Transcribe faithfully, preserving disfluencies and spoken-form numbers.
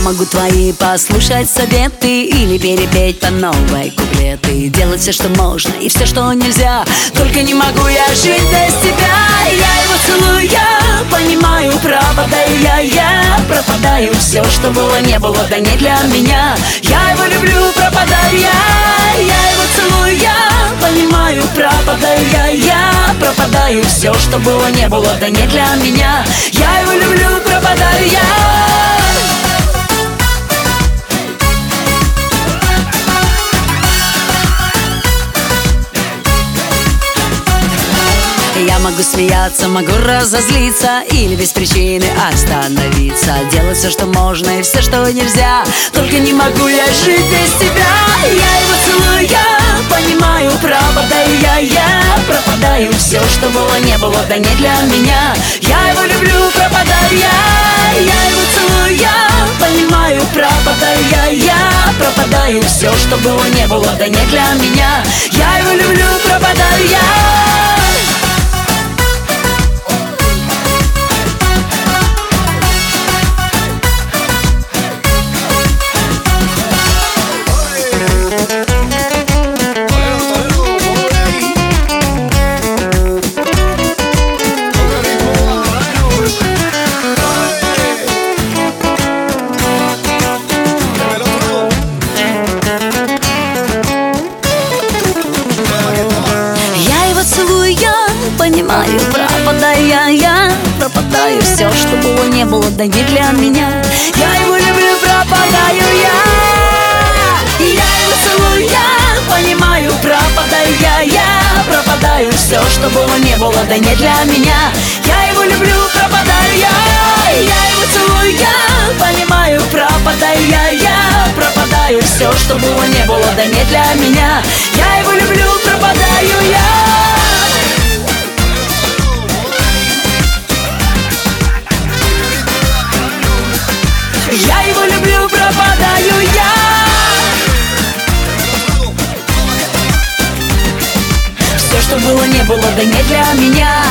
могу твои послушать советы или перепеть по новой куплеты, делать все, что можно и все, что нельзя. Только не могу я жить без тебя. Я его целую, я понимаю, пропадаю я, я пропадаю. Все, что было, не было, да не для меня. Я его люблю, пропадаю я. Я его целую, я понимаю, пропадаю я, я пропадаю. Все, что было, не было, да не для меня. Я его люблю, пропадаю я. Я могу смеяться, могу разозлиться или без причины остановиться, делать все, что можно и все, что нельзя. Только не могу я жить без тебя. Я его целую, я понимаю, пропадаю я, я пропадаю. Все, что было, не было, да не для меня. Я его люблю, пропадаю я. Я его целую, я понимаю, пропадаю я, я пропадаю. Все, что было, не было, да не для меня. Я его люблю, пропадаю я. Понимаю, пропадаю я, я пропадаю. Все, что было, не было, да не для меня. Я его люблю, пропадаю я. Я его целую, я понимаю, пропадаю я, я пропадаю. Все, что было, не было, да не для меня. Я его люблю, пропадаю я. Я его целую, я понимаю, пропадаю я, я пропадаю. Все, что было, не было, да не для меня. Я его люблю, пропадаю я. Я его люблю, пропадаю я. Все, что было, не было, да не для меня.